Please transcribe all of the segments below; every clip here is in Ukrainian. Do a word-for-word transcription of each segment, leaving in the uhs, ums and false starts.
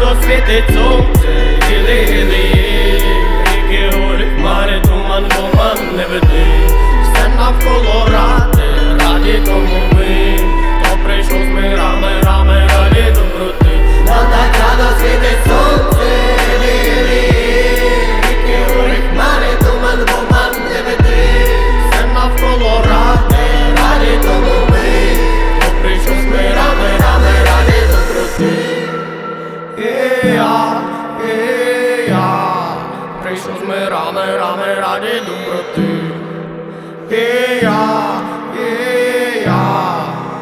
радо світить сонце, гіли-гіли, ріки, гори, хмари, туман, туман не веди. Все навколо ради, раді тому ми, хто прийшов з мирами, рами, раді доброти. Нам так радо світить сонце, гіли-гіли, ріки, гори, хмари, туман, туман не веди. Все навколо ради, раді тому ми, хто прийшов з мирами, рами, раді доброти. І я, і я прийшов з мирами, рами, раді доброти. І я, і я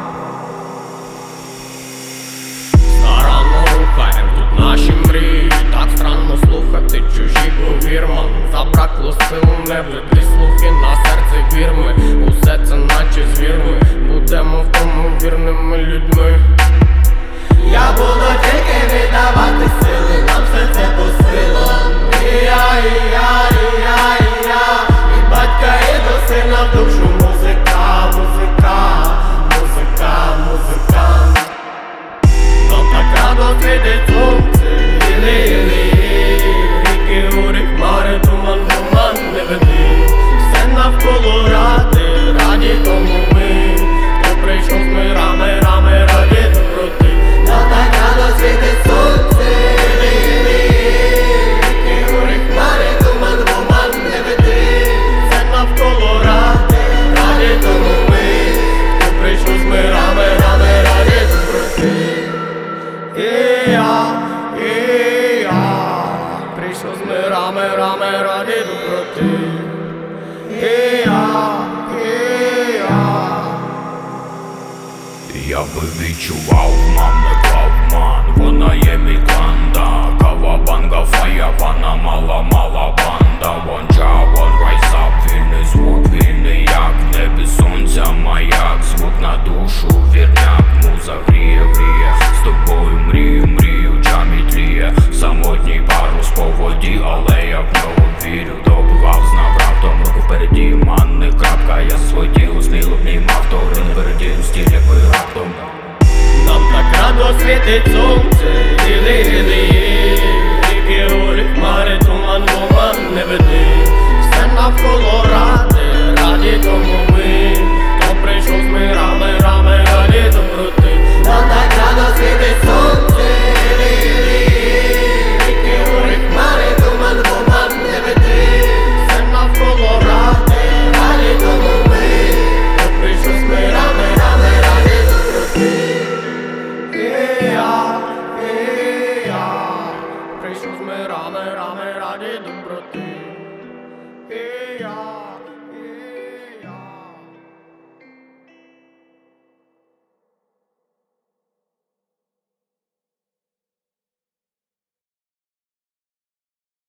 старанно рухаєм тут наші мрії. Так странно слухати чужі, повір, ман. Забракло сил, не влети слухи на серце вірми. Усе це наче звірми, будемо в тому вірними людьми. Я буду тільки віддавати сили, нам все це по силам. І я, і я, і я, і я, від батька і до сина в душу музика, музика, музика, музикант. Нам так радо світить сонце, гіли-гіли, ріки, гори, хмари, туман, туман не веди. Все навколо ради, раді тому ми, хто прийшов з мирами, рами, раді доброти. Нам так радо світить сонце, гіли-гіли, ріки, гори, хмари, туман, туман не веди. Все навколо ради, раді тому ми, хто прийшов з мирами, рами, раді доброти. І я, і я прийшов з мирами, рами, раді доброти. І я, і я Я би відчував, мам, не клав ман. Вона є мій клан, да. Кавабанга, фая, вона мала, мала банда. One job, one rise up, вільний звук, вільний як в небі сонця, маяк. Звук на душу, вірняк, муза гріє, гріє. З тобою мрію, мрію, джамі тліє. Самотній парус по воді, але я в нього вірю. Добивав, знав раптом, руку впереді, ман, не крапка. Я своє тіло сміло обнімав, то не передію стіль, як ви раптом. Нам так радо світить сонце, гіли-гіли, ріки, гори, хмари, туман, туман не веди. Все навколо ради, раді тому ми, хто прийшов з мирами, рами, раді доброти. Нам так радо світить сонце, гіли-гіли, ріки, гори, хмари, туман, туман не веди. Все навколо ради, раді тому ми, хто прийшов з мирами, рами, раді доброти. І я, і я прийшов з мирами, рами, раді доброти. І